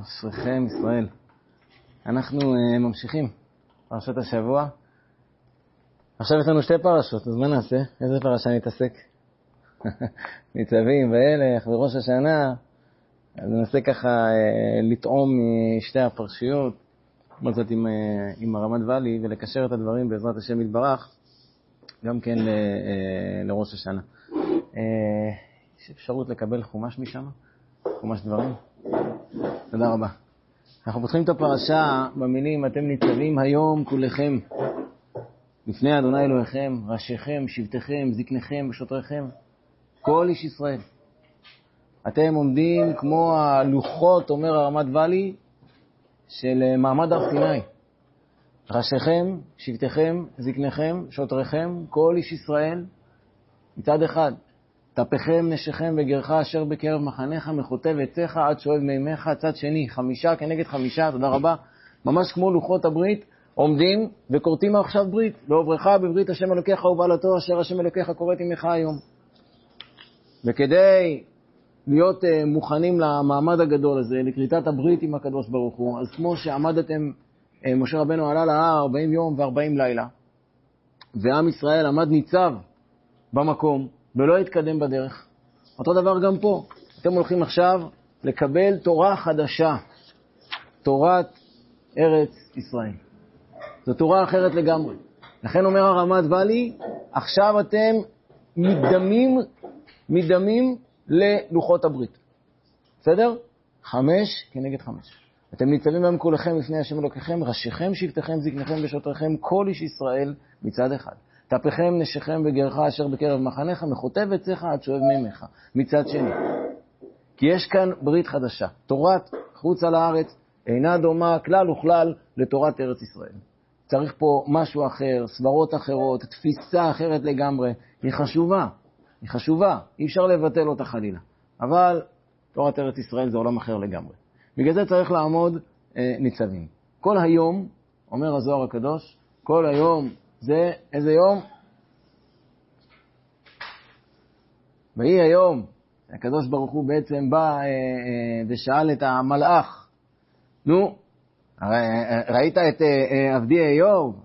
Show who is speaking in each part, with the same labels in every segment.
Speaker 1: אשריכם ישראל. אנחנו ממשיכים פרשת השבוע. עכשיו יש לנו שתי פרשות, אז מה נעשה? איזה פרשה נתעסק? ניצבים והלך וראש השנה. אז ננסה ככה לטעום משתי הפרשיות, כמו זאת עם הרמת ואלי, ולקשר את הדברים בעזרת השם יתברך, גם כן לראש השנה. יש אפשרות לקבל חומש משם? חומש דברים? תודה רבה. אנחנו פותחים את הפרשה במילים, אתם ניצבים היום כולכם, לפני אדוני אלוהיכם, ראשיכם, שבטיכם, זקניכם ושוטריכם, כל איש ישראל. אתם עומדים כמו הלוחות, אומר הרמת ואלי, של מעמד הר סיני. ראשיכם, שבטיכם, זקניכם, שוטריכם, כל איש ישראל, מצד אחד. טפכם, נשיכם וגרך אשר בקרב מחניך, מחוטב עציך עד שואב מימיך, צד שני, 5 כנגד 5, תודה רבה. ממש כמו לוחות הברית, עומדים וקוראים עכשיו ברית. ועוברך בברית השם אלוקיך ובעלתו, אשר השם אלוקיך קוראת עמך היום. וכדי להיות מוכנים למעמד הגדול הזה, לקריטת הברית עם הקדוש ברוך הוא, אז כמו שעמדתם, משה רבנו עלה להר 40 יום ו40 לילה, ועם ישראל עמד ניצב במקום, ולא יתקדם בדרך. אותו דבר גם פה. אתם הולכים עכשיו לקבל תורה חדשה, תורת ארץ ישראל. זו תורה אחרת לגמרי. לכן אומר הרמת ואלי, עכשיו אתם מדמים ללוחות הברית. בסדר? 5 כנגד 5. אתם ניצבים בהם כולכם לפני השם אלוקיכם, ראשיכם, שבטיכם, זקניכם ושוטריכם, כל איש ישראל מצד אחד. טפכם, נשיכם וגרך אשר בקרב מחניך, מחוטב עציך עד שואב מימיך, מצד שני. כי יש כאן ברית חדשה. תורת חוץ על הארץ אינה דומה כלל וכלל לתורת ארץ ישראל. צריך פה משהו אחר, סברות אחרות, תפיסה אחרת לגמרי. היא חשובה, היא חשובה. אי אפשר לבטל אותה חלילה. אבל תורת ארץ ישראל זה עולם אחר לגמרי. בגלל זה צריך לעמוד ניצבים. כל היום, אומר הזוהר הקדוש, כל היום זה איזה יום? ויהי היום, הקדוש ברוך הוא בעצם בא ושאל את המלאך, נו, ראית את עבדי איוב?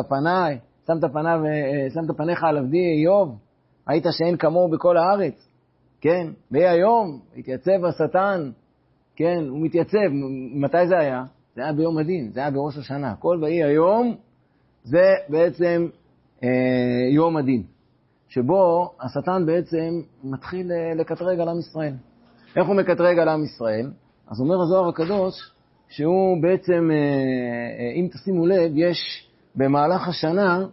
Speaker 1: שמת פניך על עבדי איוב? ראית שאין כמוהו בכל הארץ? כן, ויהי היום, התייצב השטן, כן, הוא מתייצב. מתי זה היה? זה היה ביום הדין, זה היה בראש השנה. כל ויהי היום, זה בעצם יום הדין, שבו השטן בעצם מתחיל לקטרג על עם ישראל. איך הוא מקטרג על עם ישראל? אז אומר הזוהר הקדוש, שהוא בעצם, אם תשימו לב, יש במהלך השנה,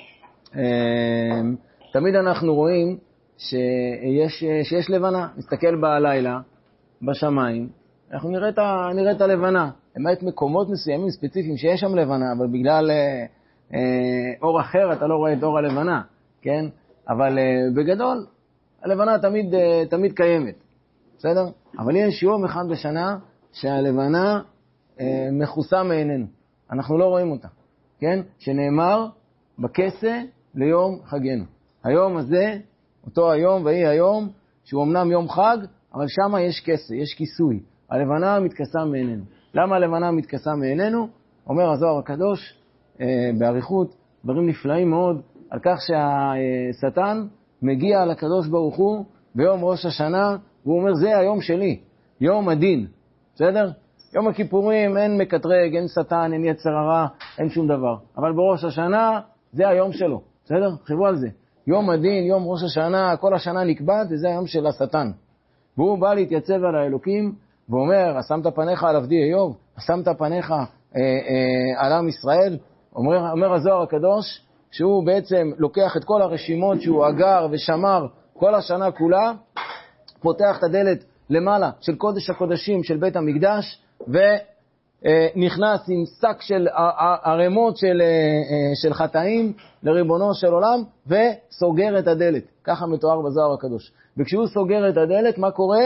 Speaker 1: תמיד אנחנו רואים שיש לבנה. נסתכל בלילה, בשמיים, אנחנו נראה את הלבנה. למעט מקומות מסוימים ספציפיים שיש שם לבנה, אבל בגלל אור אחר אתה לא רואה את אור הלבנה, כן? אבל בגדול, הלבנה תמיד קיימת, בסדר? אבל יש יום אחד בשנה שהלבנה מכוסה מעינינו. אנחנו לא רואים אותה, כן? שנאמר בכסה ליום חגנו. היום הזה, אותו היום ויהי היום, שהוא אמנם יום חג, אבל שם יש כסה, יש כיסוי. הלבנה מתכסה מעינינו. למה הלבנה מתכסה מעינינו? אומר הזוהר הקדוש, בעריכות, דברים נפלאים מאוד, על כך שהשטן מגיע לקדוש ברוך הוא ביום ראש השנה, והוא אומר, זה היום שלי, יום הדין, בסדר? יום הכיפורים אין מקטרג, אין שטן, אין יצר הרע, אין שום דבר. אבל בראש השנה זה היום שלו, בסדר? חשבו על זה. יום הדין, יום ראש השנה, כל השנה נקבעת, וזה היום של השטן. והוא בא להתייצב על האלוקים, ואומר, שמת פניך על עבדי איוב, שמת פניך על עם ישראל. אומר הזוהר הקדוש, שהוא בעצם לוקח את כל הרשימות שהוא אגר ושמר כל השנה כולה, פותח את הדלת למעלה של קודש הקודשים של בית המקדש, ונכנס עם שק של ערימות של חטאים לריבונו של עולם, וסוגר את הדלת. ככה מתואר בזוהר הקדוש. וכשהוא סוגר את הדלת, מה קורה?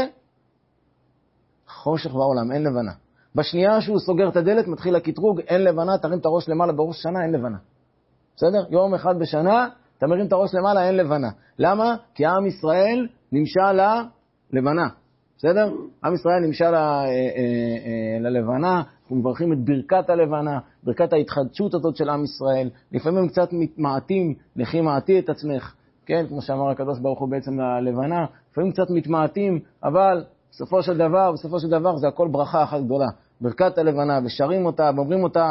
Speaker 1: חושך בעולם, אין לבנה. בשנייה שהוא סוגר את הדלת, מתחיל הקטרוג, אין לבנה, תרים את הראש למעלה בראש השנה, אין לבנה. בסדר? יום אחד בשנה, אתה מרים את הראש למעלה, אין לבנה. למה? כי עם ישראל נמשל ללבנה. בסדר? עם ישראל נמשל ללבנה, אנחנו מברכים את ברכת הלבנה, ברכת ההתחדשות הזאת של עם ישראל. לפעמים קצת מתמעטים, לכי מעטי את עצמך, כן? כמו שאמר הקדוש ברוך הוא בעצם ללבנה, לפעמים קצת מתמעטים, אבל בסופו של דבר זה הכל ברכה אחת גדולה. ברכת הלבנה, ושרים אותה, ואומרים אותה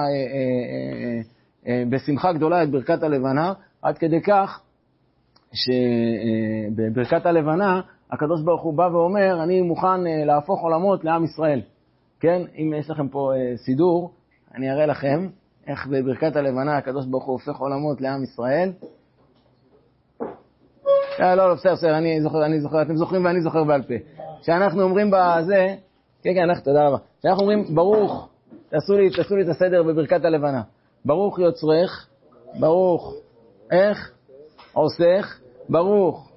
Speaker 1: בשמחה גדולה את ברכת הלבנה, עד כדי כך שבברכת הלבנה הקדוש ברוך הוא בא ואומר, אני מוכן להפוך עולמות לעם ישראל. כן? אם יש לכם פה סידור, אני אראה לכם איך בברכת הלבנה הקדוש ברוך הוא הופך עולמות לעם ישראל. לא, בסדר, אני זוכר, אתם זוכרים ואני זוכר בעל פה. שאנחנו אומרים בזה, כן, תודה רבה. שאנחנו אומרים, ברוך, תעשו לי את הסדר בברכת הלבנה. ברוך יוצרך, ברוך, איך? עושך, ברוך,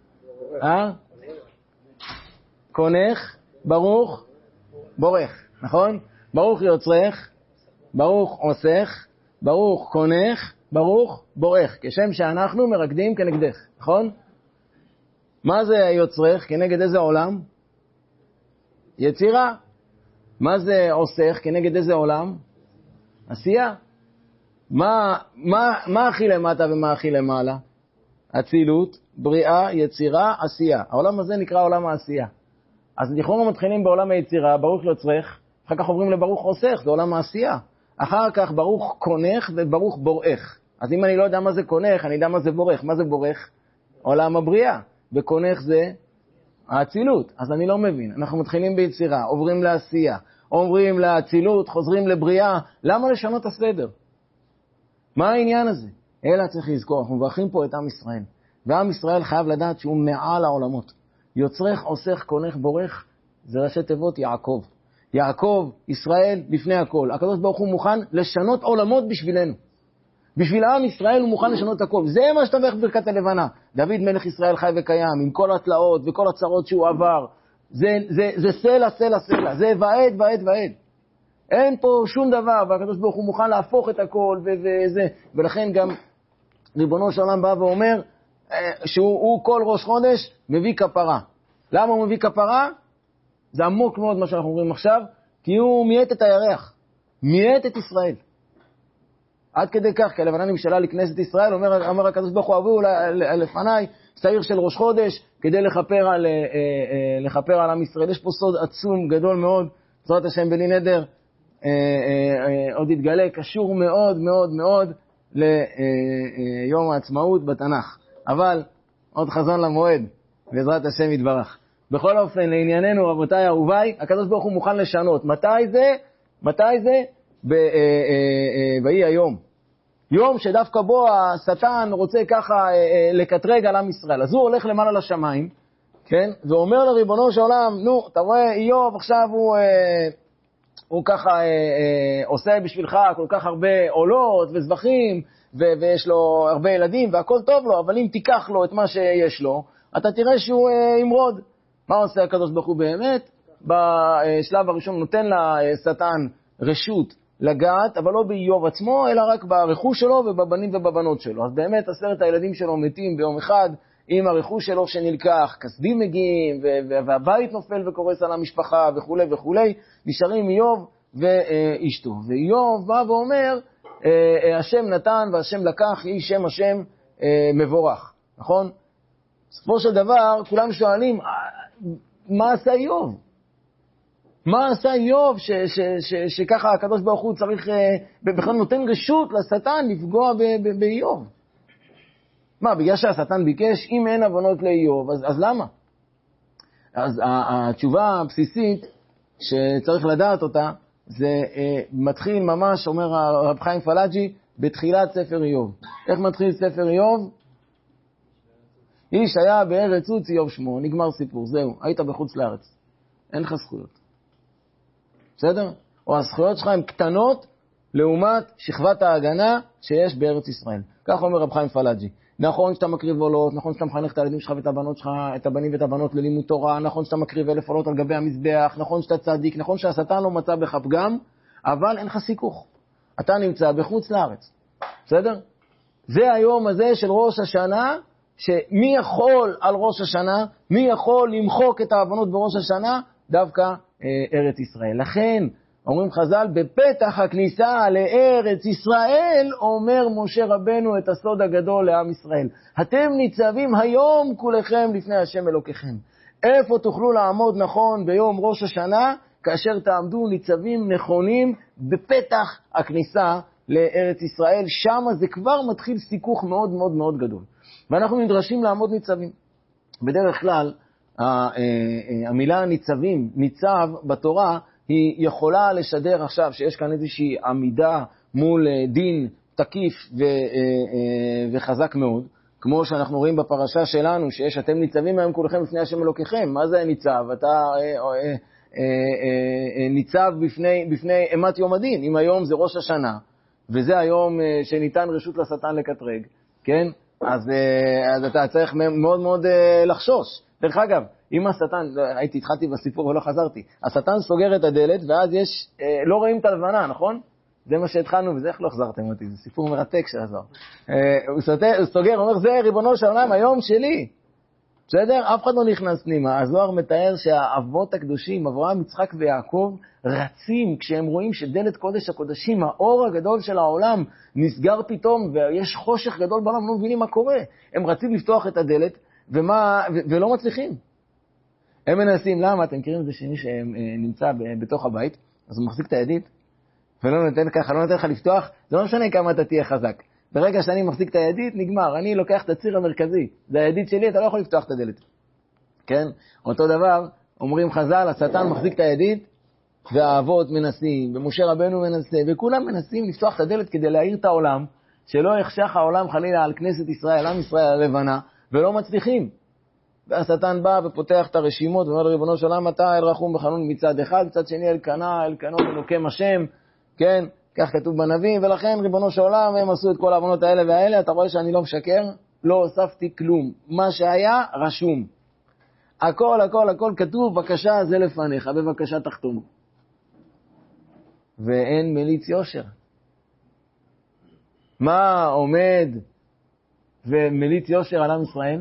Speaker 1: קונך, ברוך, בורך, נכון? ברוך יוצרך, ברוך עושך, ברוך קונך, ברוך בורך, כשם שאנחנו מרקדים כנגדך, נכון? מה זה יוצרך? כנגד איזה עולם? יצירה. מה זה עושך? כנגד איזה עולם? עשייה. מה הכי למטה ומה הכי למעלה? אצילות, בריאה, יצירה, עשייה. העולם הזה נקרא עולם העשייה. אז לכאורה מתחילים בעולם היצירה, ברוך יוצרך, אחר כך עוברים לברוך עושך, זה עולם העשייה. אחר כך ברוך קונך וברוך בורך. אז אם אני לא יודע מה זה קונך, אני יודע מה זה בורך. מה זה בורך? עולם הבריאה. וקונך זה האצילות. אז אני לא מבין. אנחנו מתחילים ביצירה, עוברים לעשייה, עוברים לאצילות, חוזרים לבריאה. למה לשנות הסדר? מה העניין הזה? אלא צריך לזכור, אנחנו מברכים פה את עם ישראל. ועם ישראל חייב לדעת שהוא מעל העולמות. יוצרך, עושך, קונך, בורך, זה ראשי תיבות יעקב. יעקב, ישראל, לפני הכל. הקדוש ברוך הוא מוכן לשנות עולמות בשבילנו. בשביל עם ישראל הוא מוכן לשנות הכל. זה מה שתומך ברכת הלבנה. דוד מלך ישראל חי וקיים, עם כל התלאות וכל הצרות שהוא עבר. זה סלע. זה ועד. אין פה שום דבר, והקדוש ברוך הוא מוכן להפוך את הכל, ולכן גם ריבונו של עולם בא ואומר, שהוא כל ראש חודש מביא כפרה. למה הוא מביא כפרה? זה עמוק מאוד מה שאנחנו אומרים עכשיו, כי הוא מייט את הירח, מייט את ישראל. עד כדי כך, כי הלבנה נמשלה לכנסת ישראל, אומר הקדוש ברוך הוא, הביאו לפניי שעיר של ראש חודש, כדי לכפר על עם ישראל. יש פה סוד עצום, גדול מאוד, בעזרת השם בלי נדר, עוד יתגלה, קשור מאוד מאוד מאוד ליום העצמאות בתנ"ך. אבל עוד חזון למועד, בעזרת השם יתברך. בכל אופן, לענייננו, רבותיי אהוביי, הקדוש ברוך הוא מוכן לשנות. מתי זה? באי היום. יום שדווקא בו השטן רוצה ככה לקטרג על עם ישראל. אז הוא הולך למעלה לשמיים, כן? ואומר לריבונו של עולם, נו, אתה רואה, איוב עכשיו הוא ככה עושה בשבילך כל כך הרבה עולות וזבחים, ויש לו הרבה ילדים והכל טוב לו, אבל אם תיקח לו את מה שיש לו, אתה תראה שהוא ימרוד. מה עושה הקדוש ברוך הוא באמת? בשלב הראשון נותן לשטן רשות לגעת, אבל לא באיוב עצמו, אלא רק ברכוש שלו ובבנים ובבנות שלו. אז באמת 10 הילדים שלו מתים ביום אחד, עם הרכוש שלו שנלקח, כסדים מגיעים, והבית נופל וקורס על המשפחה וכו' וכו', נשארים איוב ואשתו. ואיוב בא ואומר, השם נתן והשם לקח, יהי שם השם מבורך. נכון? בסופו של דבר, כולם שואלים, מה עשה איוב? מה עשה איוב שככה הקדוש ברוך הוא צריך, בכלל נותן רשות לשטן לפגוע באיוב? מה, בגלל שהשטן ביקש, אם אין עוונות לאיוב, אז למה? אז התשובה הבסיסית שצריך לדעת אותה, זה מתחיל ממש, אומר הרב חיים פלאג'י, בתחילת ספר איוב. איך מתחיל ספר איוב? איש היה בארץ עוץ איוב שמו, נגמר סיפור, זהו, היית בחוץ לארץ. אין לך זכויות. בסדר? או הזכויות שלך הן קטנות לעומת שכבת ההגנה שיש בארץ ישראל. כך אומר רב חיים פלאג'י. נכון שאתה מקריב עולות, נכון שאתה מחנך את הילדים שלך ואת הבנות שלך, את הבנים ואת הבנות ללימוד תורה, נכון שאתה מקריב 1000 עולות על גבי המזבח, נכון שאתה צדיק, נכון שהשטן לא מצא בך פגם, אבל אין לך סיכוך. אתה נמצא בחוץ לארץ. בסדר? זה היום הזה של ראש השנה, שמי יכול על ראש השנה, מי יכול למחוק את העוונות בראש השנה? דווקא ארץ ישראל. לכן, אומרים חז"ל, בפתח הכניסה לארץ ישראל, אומר משה רבנו את הסוד הגדול לעם ישראל. אתם ניצבים היום כולכם לפני השם אלוקיכם. איפה תוכלו לעמוד נכון ביום ראש השנה? כאשר תעמדו ניצבים נכונים בפתח הכניסה לארץ ישראל. שם זה כבר מתחיל סיכוך מאוד מאוד מאוד גדול. ואנחנו נדרשים לעמוד ניצבים. בדרך כלל, המילה ניצבים, ניצב בתורה, היא יכולה לשדר עכשיו שיש כאן איזושהי עמידה מול דין תקיף וחזק מאוד, כמו שאנחנו רואים בפרשה שלנו, שיש אתם ניצבים היום כולכם לפני השם אלוקיכם. מה זה ניצב? אתה ניצב בפני אימת יום הדין. אם היום זה ראש השנה, וזה היום שניתן רשות לשטן לקטרג, כן? אז אתה צריך מאוד מאוד לחשוש. דרך אגב, אם השטן, התחלתי בסיפור ולא חזרתי, השטן סוגר את הדלת, ואז יש, לא רואים את הלבנה, נכון? זה מה שהתחלנו, וזה איך לא חזרתם אותי, זה סיפור מרתק שעזר. הוא סוגר, הוא אומר, זה ריבונו של עולם, היום שלי. בסדר? אף אחד לא נכנס פנימה. הזוהר מתאר שהאבות הקדושים, אברהם, יצחק ויעקב, רצים כשהם רואים שדלת קודש הקודשים, האור הגדול של העולם, נסגר פתאום, ויש חושך גדול בעולם, לא מבינים מה קורה. הם רצים לפתוח את הדלת, ולא מצליחים. הם מנסים, למה? אתם מכירים את זה שמי שנמצא בתוך הבית, אז הוא מחזיק את הידית, ולא נותן ככה, לא נותן לך לפתוח, זה לא משנה כמה אתה תהיה חזק. ברגע שאני מחזיק את הידית, נגמר. אני לוקח את הציר המרכזי. זה הידית שלי, אתה לא יכול לפתוח את הדלת. כן? אותו דבר, אומרים חז"ל, השטן מחזיק את הידית, והאבות מנסים, ומשה רבנו מנסה, וכולם מנסים לפתוח את הדלת כדי להאיר את העולם, שלא יחשך העולם חלילה על כנסת ישראל, עם ישראל הלבנה, ולא מצליחים. והשטן בא ופותח את הרשימות, ואומר לריבונו של עולם, אתה אל רחום בחנון מצד אחד, מצד שני אל קנו ונוקם השם, כן? כך כתוב בנביאים, ולכן ריבונו של עולם, הם עשו את כל העוונות האלה והאלה, אתה רואה שאני לא משקר, לא הוספתי כלום. מה שהיה, רשום. הכל כתוב, בבקשה זה לפניך, בבקשה תחתום. ואין מליץ יושר. מה עומד ומליץ יושר על עם ישראל?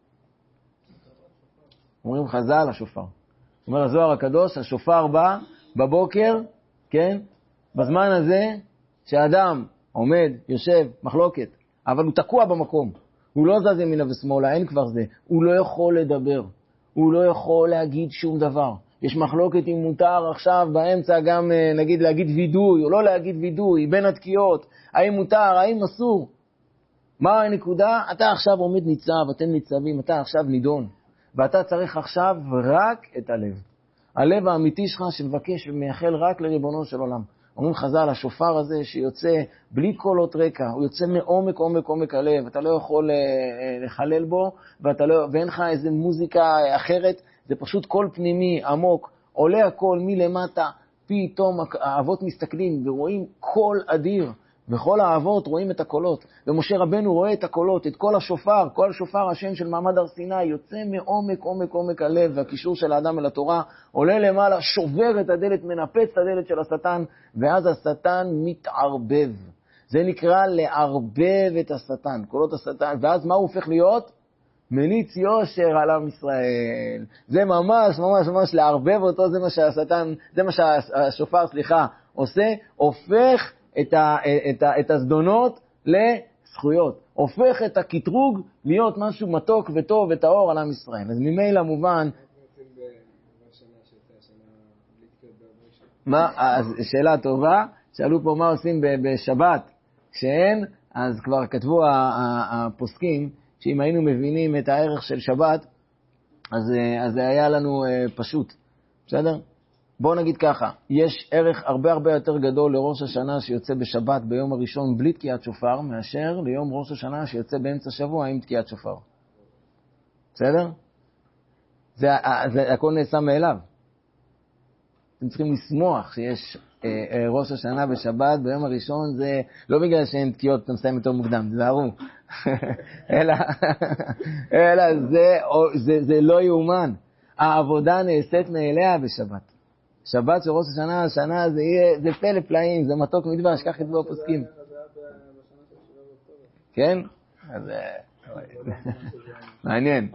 Speaker 1: אומרים חז"ל, השופר. אומר הזוהר הקדוש, השופר בא בבוקר, כן? בזמן הזה שאדם עומד, יושב, מחלוקת, אבל הוא תקוע במקום. הוא לא זז ימינה ושמאלה, אין כבר זה. הוא לא יכול לדבר. הוא לא יכול להגיד שום דבר. יש מחלוקת אם מותר עכשיו באמצע גם נגיד להגיד וידוי או לא להגיד וידוי, בין התקיעות, האם מותר, האם אסור. מה הנקודה? אתה עכשיו עומד ניצב, אתם ניצבים, אתה עכשיו נידון. ואתה צריך עכשיו רק את הלב. הלב האמיתי שלך שמבקש ומייחל רק לריבונו של עולם. אומרים חז"ל, השופר הזה שיוצא בלי קולות רקע, הוא יוצא מעומק הלב, אתה לא יכול לחלל בו, ואין לך איזה מוזיקה אחרת, זה פשוט קול פנימי, עמוק, עולה הכל מלמטה, פתאום האבות מסתכלים ורואים קול אדיר, וכל האבות רואים את הקולות, ומשה רבנו רואה את הקולות, את כל השופר, כל השופר השם של מעמד הר סיני, יוצא מעומק הלב, והקישור של האדם אל התורה, עולה למעלה, שובר את הדלת, מנפץ את הדלת של השטן, ואז השטן מתערבב. זה נקרא לערבב את השטן, קולות השטן, ואז מה הוא הופך להיות? מליץ יושר על עם ישראל. זה ממש לערבב אותו, זה מה שהשופר, עושה, הופך את הזדונות לזכויות. הופך את הקטרוג להיות משהו מתוק וטוב וטהור על עם ישראל. אז ממילא מובן... אז שאלה טובה, שאלו פה מה עושים בשבת. כשאין, אז כבר כתבו הפוסקים, שאם היינו מבינים את הערך של שבת, אז זה היה לנו פשוט. בסדר? בואו נגיד ככה, יש ערך הרבה יותר גדול לראש השנה שיוצא בשבת ביום הראשון בלי תקיעת שופר, מאשר ליום ראש השנה שיוצא באמצע שבוע עם תקיעת שופר. בסדר? זה הכל נעשה מאליו. אתם צריכים לשמוח שיש ראש השנה בשבת ביום הראשון, זה לא בגלל שאין תקיעות, אתה מסיים יותר מוקדם, תזהרו. אלא זה לא יאומן. העבודה נעשית מאליה בשבת. שבת של ראש השנה זה פלא פלאים, זה מתוק מדבש, כך כתבו הפוסקים. כן? מעניין.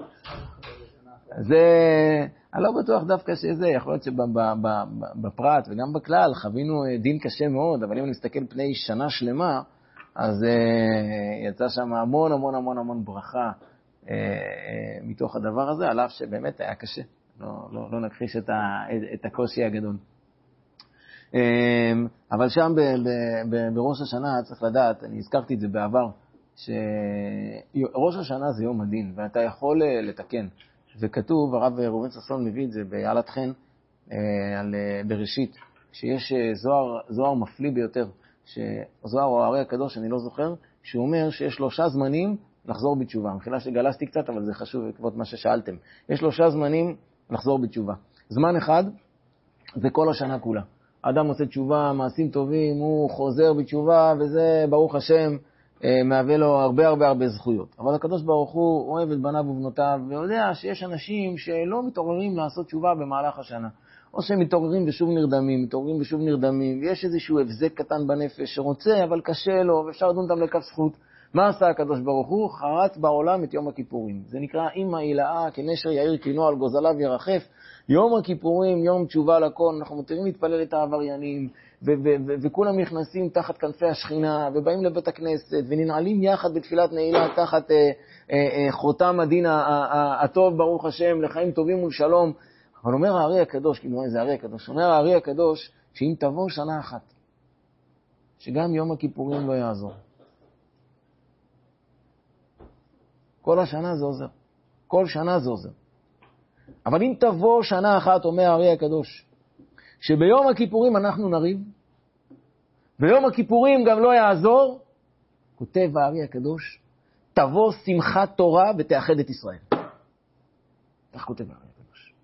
Speaker 1: אני לא בטוח דווקא שזה, יכול להיות שבפרט וגם בכלל חווינו דין קשה מאוד, אבל אם נסתכל פני שנה שלמה, אז יצא שם המון המון המון המון ברכה מתוך הדבר הזה, על אף שבאמת היה קשה. לא נכחיש את הקושי הגדול. אבל שם בראש השנה צריך לדעת, אני הזכרתי את זה בעבר, שראש השנה זה יום הדין, ואתה יכול לתקן. וכתוב, הרב ראובן ששון מביא את זה בעלת חן, על בראשית, שיש זוהר מפליא ביותר, זוהר או הארי הקדוש, אני לא זוכר, שהוא אומר שיש 3 זמנים לחזור בתשובה. מחילה שגלסתי קצת, אבל זה חשוב בעקבות מה ששאלתם. יש 3 זמנים לחזור בתשובה. זמן אחד זה כל השנה כולה. האדם עושה תשובה, מעשים טובים, הוא חוזר בתשובה, וזה ברוך השם מהווה לו הרבה הרבה הרבה זכויות. אבל הקדוש ברוך הוא אוהב את בניו ובנותיו, ויודע שיש אנשים שלא מתעוררים לעשות תשובה במהלך השנה. או שהם מתעוררים ושוב נרדמים, ויש איזשהו הבזק קטן בנפש שרוצה, אבל קשה לו, ואפשר לדון אותם לכף זכות. מה עשה הקדוש ברוך הוא? חרץ בעולם את יום הכיפורים. זה נקרא אמא הילאה, כנשר יאיר כינו על גוזליו ירחף. יום הכיפורים, יום תשובה לכל, אנחנו מתירים להתפלל את העבריינים, וכולם נכנסים תחת כנפי השכינה, ובאים לבית הכנסת, וננעלים יחד בתפילת נעילה, תחת חותם הדין הטוב, ברוך השם, לחיים טובים ולשלום. אבל אומר הארי הקדוש, כאילו זה הארי הקדוש, אומר הארי הקדוש, שאם תבוא שנה אחת, שגם יום הכיפורים לא יעזור. כל השנה זה עוזר. כל שנה זה עוזר. אבל אם תבוא שנה אחת, אומר הארי הקדוש, שביום הכיפורים אנחנו נריב, ביום הכיפורים גם לא יעזור, כותב הארי הקדוש, תבוא שמחת תורה ותאחד את ישראל. כך כותב הארי הקדוש.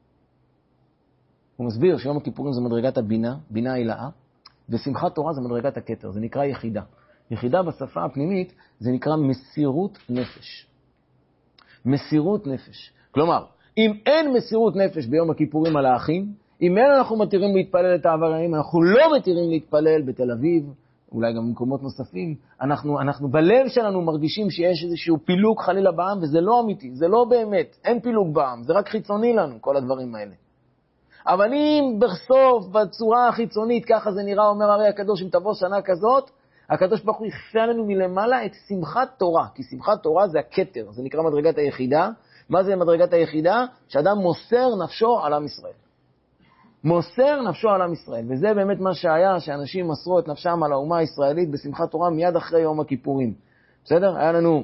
Speaker 1: הוא מסביר שיום הכיפורים זה מדרגת הבינה, בינה הילאה, ושמחת תורה זה מדרגת הכתר, זה נקרא יחידה. יחידה בשפה הפנימית זה נקרא מסירות נפש. מסירות נפש. כלומר, אם אין מסירות נפש ביום הכיפורים על האחים, אם אין אנחנו מתירים להתפלל את העבריינים, אנחנו לא מתירים להתפלל בתל אביב, אולי גם במקומות נוספים, אנחנו בלב שלנו מרגישים שיש איזשהו פילוג חלילה בעם, וזה לא אמיתי, זה לא באמת, אין פילוג בעם, זה רק חיצוני לנו, כל הדברים האלה. אבל אם בסוף, בצורה החיצונית, ככה זה נראה, אומר הרי הקדוש, אם תבוא שנה כזאת, הקדוש ברוך הוא יכפה לנו מלמעלה את שמחת תורה, כי שמחת תורה זה הכתר, זה נקרא מדרגת היחידה. מה זה מדרגת היחידה? שאדם מוסר נפשו על עם ישראל. מוסר נפשו על עם ישראל, וזה באמת מה שהיה, שאנשים מסרו את נפשם על האומה הישראלית בשמחת תורה מיד אחרי יום הכיפורים. בסדר? היה לנו,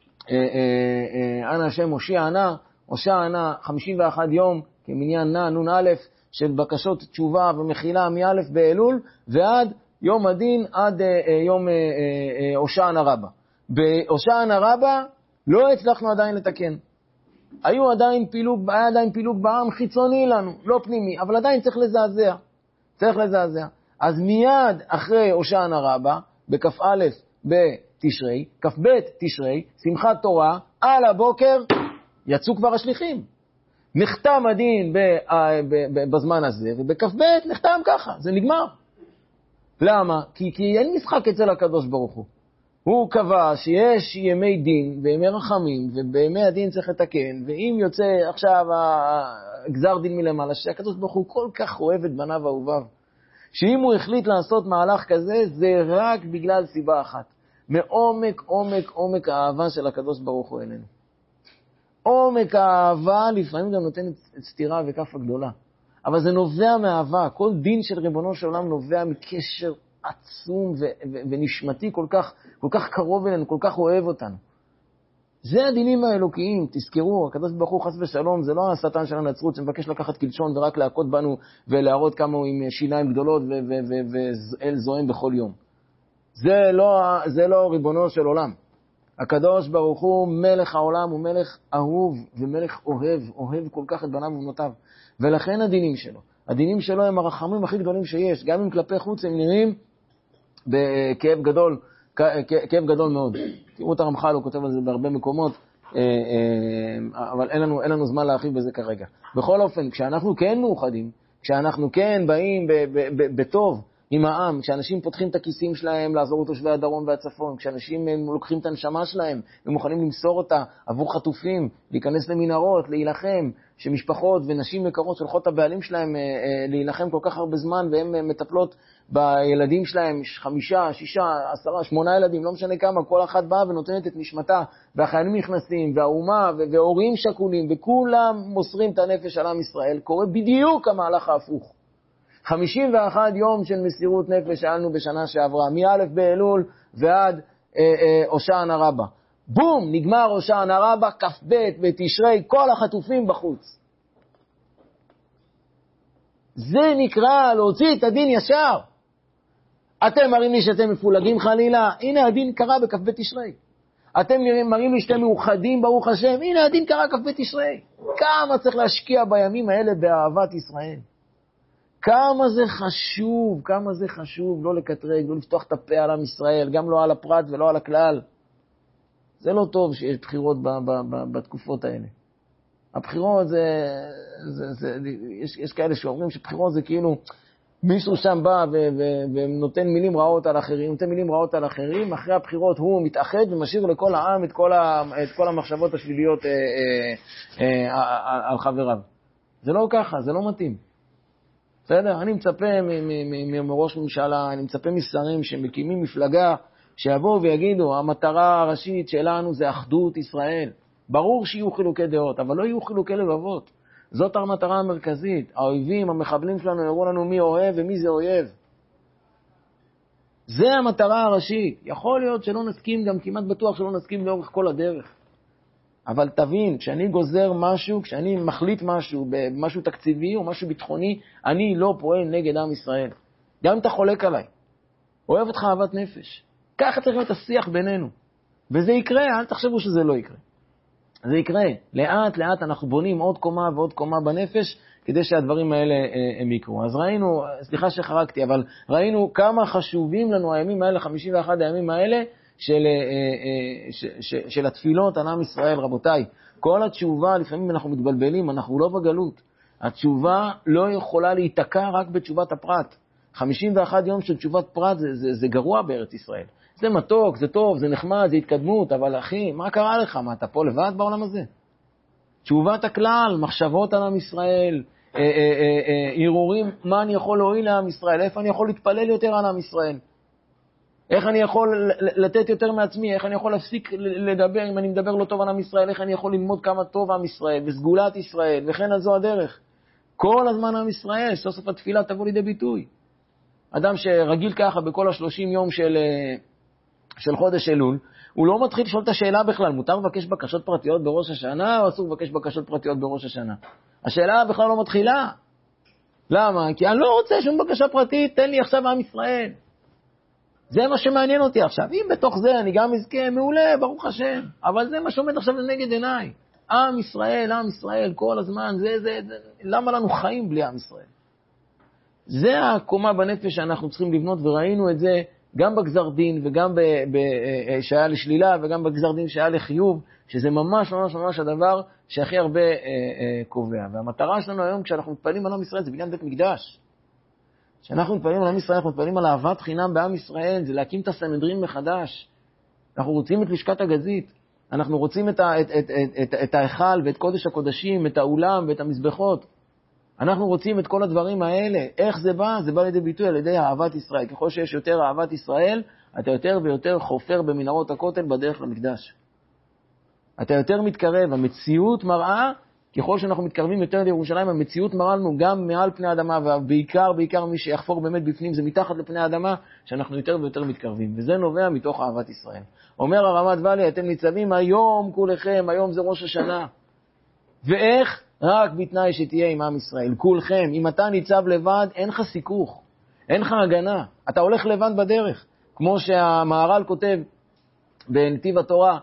Speaker 1: אנא השם הושע נא 51 יום, כמניין נון א', של בקשות תשובה ומחילה מא' באלול, ועד יום הדין, עד יום הושענא רבה. בהושענא רבה לא הצלחנו עדיין לתקן. היה עדיין פילוג בעם חיצוני לנו, לא פנימי, אבל עדיין צריך לזעזע. אז מיד אחרי הושענא רבה, בכ"א בתשרי, כ"ב תשרי, שמחת תורה, על הבוקר יצאו כבר השליחים. נחתם הדין בזמן הזה, ובכ"ב נחתם ככה, זה נגמר. למה? כי אין משחק אצל הקדוש ברוך הוא. הוא קבע שיש ימי דין וימי רחמים, ובימי הדין צריך לתקן, ואם יוצא עכשיו גזר דין מלמעלה, שהקדוש ברוך הוא כל כך אוהב את בניו ואהוביו, שאם הוא החליט לעשות מהלך כזה, זה רק בגלל סיבה אחת. מעומק האהבה של הקדוש ברוך הוא אלינו. עומק האהבה לפעמים גם נותנת סתירה וכף גדולה. אבל זה נובע מאהבה. כל דין של ריבונו של עולם נובע מקשר עצום ונשמתי כל כך קרוב אלינו, כל כך אוהב אותנו. זה הדינים האלוקיים, תזכרו, הקדוש ברוך הוא חס ושלום, זה לא השטן של הנצרות שמבקש לקחת קלשון ורק להכות בנו ולהראות כמה הוא עם שיניים גדולות ואל זועם בכל יום. זה לא ריבונו של עולם. הקדוש ברוך הוא מלך העולם, הוא מלך אהוב ומלך אוהב כל כך את בניו ובנותיו. ולכן הדינים שלו הם הרחמים הכי גדולים שיש, גם אם כלפי חוץ הם נראים בכאב גדול מאוד. תראו את הרמח"ל, הוא כותב על זה בהרבה מקומות, אבל אין לנו זמן להרחיב בזה כרגע. בכל אופן, כשאנחנו כן מאוחדים, כשאנחנו כן באים בטוב עם העם, כשאנשים פותחים את הכיסים שלהם לעזור לתושבי הדרום והצפון, כשאנשים לוקחים את הנשמה שלהם ומוכנים למסור אותה עבור חטופים, להיכנס למנהרות, להילחם, שמשפחות ונשים יקרות שולחות את הבעלים שלהם להילחם כל כך הרבה זמן, והן מטפלות בילדים שלהם, 5, 6, 10, 8 ילדים, לא משנה כמה, כל אחת באה ונותנת את נשמתה, והחיילים נכנסים, והאומה, והורים שכולים, וכולם מוסרים את הנפש על עם ישראל. קורה בדיוק המהלך ההפוך. 51 יום של מסירות נפש שאלנו בשנה שעברה, מא' באלול ועד הושענא רבה. בום, נגמר הושענא רבה, כ"ב בתשרי, כל החטופים בחוץ. זה נקרא להוציא את הדין ישר. אתם מראים לי שאתם מפולגים חלילה, הנה הדין קרה בכ"ב תשרי. אתם מראים לי שאתם מאוחדים ברוך השם, הנה הדין קרה כ"ב תשרי. כמה צריך להשקיע בימים האלה באהבת ישראל. כמה זה חשוב לא לקטרג, לא לפתוח את הפה על עם ישראל, גם לא על הפרט ולא על הכלל. זה לא טוב שיש בחירות בתקופות האלה. הבחירות יש כאלה שאומרים שבחירות זה כאילו, מישהו שם בא ונותן מילים רעות על אחרים, אחרי הבחירות הוא מתאחד ומשאיר לכל העם את כל המחשבות השליליות על חבריו. זה לא ככה, זה לא מתאים. בסדר? אני מצפה מראש ממשלה, אני מצפה משרים שמקימים מפלגה, שיבואו ויגידו, המטרה הראשית שלנו זה אחדות ישראל. ברור שיהיו חילוקי דעות, אבל לא יהיו חילוקי לבבות. זאת המטרה המרכזית. האויבים, המחבלים שלנו, יראו לנו מי אוהב ומי זה אויב. זה המטרה הראשית. יכול להיות שלא נסכים, גם כמעט בטוח שלא נסכים לאורך כל הדרך. אבל תבין, כשאני גוזר משהו, כשאני מחליט משהו תקציבי או משהו ביטחוני, אני לא פועל נגד עם ישראל. גם אם אתה חולק עליי. אוהב אותך אהבת נפש. ככה צריך להיות השיח בינינו. וזה יקרה, אל תחשבו שזה לא יקרה. זה יקרה. לאט לאט אנחנו בונים עוד קומה ועוד קומה בנפש, כדי שהדברים האלה הם יקרו. אז ראינו, סליחה שחרקתי, אבל ראינו כמה חשובים לנו הימים האלה, 51 הימים האלה, של התפילות על עם ישראל. רבותיי, כל התשובה, לפעמים אנחנו מתבלבלים, אנחנו לא בגלות. התשובה לא יכולה להיתקע רק בתשובת הפרט. 51 יום של תשובת פרט זה גרוע בארץ ישראל. זה מתוק, זה טוב, זה נחמד, זה התקדמות, אבל אחי, מה קרה לך? מה, אתה פה לבד בעולם הזה? תשובת הכלל, מחשבות על עם ישראל, ערעורים, מה אני יכול להועיל לעם ישראל, איפה אני יכול להתפלל יותר על עם ישראל, איך אני יכול לתת יותר מעצמי, איך אני יכול להפסיק לדבר, אם אני מדבר לא טוב על עם ישראל, איך אני יכול ללמוד כמה טוב עם ישראל, וסגולת ישראל, וכן על זו הדרך. כל הזמן עם ישראל, סוף סוף התפילה תבוא לידי ביטוי. אדם שרגיל ככה בכל 30 יום של חודש אלול, הוא לא מתחיל לשאול את השאלה בכלל, מותר לבקש בקשות פרטיות בראש השנה, או אסור לבקש בקשות פרטיות בראש השנה? השאלה בכלל לא מתחילה. למה? כי אני לא רוצה שום בקשה פרטית, תן לי עכשיו עם ישראל. זה מה שמעניין אותי עכשיו. אם בתוך זה אני גם אזכה, מעולה, ברוך השם. אבל זה מה שעומד עכשיו לנגד עיניי. עם ישראל, כל הזמן. למה לנו חיים בלי עם ישראל? זה הקומה בנפש שאנחנו צריכים לבנות, וראינו את זה גם בגזר דין, וגם שהיה לשלילה, וגם בגזר דין שהיה לחיוב, שזה ממש ממש ממש הדבר שהכי הרבה קובע. והמטרה שלנו היום, כשאנחנו מתפעלים על עם ישראל, זה בניין בית מקדש. כשאנחנו מתפעלים על עם ישראל, אנחנו מתפעלים על אהבת חינם בעם ישראל, זה להקים את הסנהדרין מחדש. אנחנו רוצים את לשכת הגזית, אנחנו רוצים את ההיכל ואת קודש הקודשים, את האולם ואת המזבחות. אנחנו רוצים את כל הדברים האלה. איך זה בא? זה בא לידי ביטוי על ידי אהבת ישראל. ככל שיש יותר אהבת ישראל, אתה יותר ויותר חופר במנהרות הכותל בדרך למקדש. אתה יותר מתקרב. המציאות מראה, ככל שאנחנו מתקרבים יותר לירושלים, המציאות מראה לנו גם מעל פני האדמה, ובעיקר מי שיחפור באמת בפנים, זה מתחת לפני האדמה, שאנחנו יותר ויותר מתקרבים. וזה נובע מתוך אהבת ישראל. אומר הרמת ואלי, אתם ניצבים היום כולכם, היום זה ראש השנה. ואיך? רק בתנאי שתהיה עם עם ישראל, כולכם. אם אתה ניצב לבד, אין לך סיכוך, אין לך הגנה, אתה הולך לבד בדרך. כמו שהמהר"ל כותב בנתיב התורה,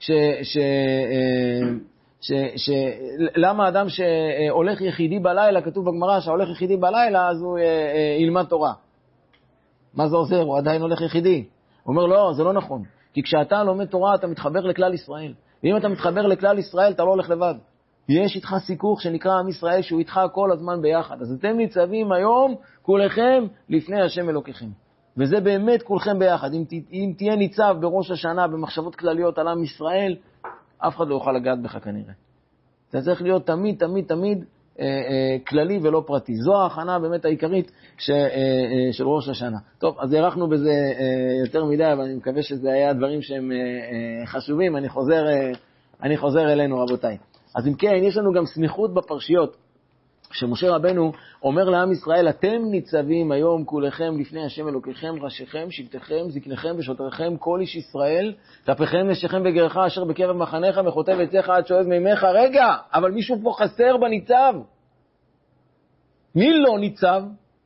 Speaker 1: למה אדם שהולך יחידי בלילה, כתוב בגמרא שהולך יחידי בלילה, אז הוא ילמד תורה. מה זה עוזר? הוא עדיין הולך יחידי. הוא אומר, לא, זה לא נכון. כי כשאתה לומד תורה, אתה מתחבר לכלל ישראל. ואם אתה מתחבר לכלל ישראל, אתה לא הולך לבד. יש איתך סיכוך שנקרא עם ישראל שהוא איתך כל הזמן ביחד. אז אתם ניצבים היום כולכם לפני השם אלוקיכם. וזה באמת כולכם ביחד. אם תהיה ניצב בראש השנה במחשבות כלליות על עם ישראל, אף אחד לא יוכל לגעת בך כנראה. זה צריך להיות תמיד, תמיד, תמיד כללי ולא פרטי. זו ההכנה באמת העיקרית של ראש השנה. טוב, אז הערכנו בזה יותר מדי, אבל אני מקווה שזה היה דברים שהם חשובים. אני חוזר אלינו, רבותיי. אז אם כן, יש לנו גם סמיכות בפרשיות, שמשה רבנו אומר לעם ישראל, אתם ניצבים היום כולכם לפני השם אלוקיכם, ראשיכם, שבטיכם, זקניכם ושוטריכם, כל איש ישראל, טפכם, נשיכם וגרך, אשר בקרב מחניך, מחוטב עציך עד שואב מימיך. רגע, אבל מישהו פה חסר בניצב. מי לא ניצב?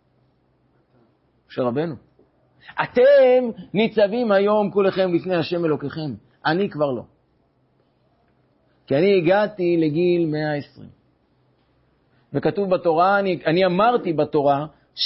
Speaker 1: משה רבנו. אתם ניצבים היום כולכם לפני השם אלוקיכם. אני כבר לא. כי אני הגעתי לגיל 120. וכתוב בתורה, אני אמרתי בתורה,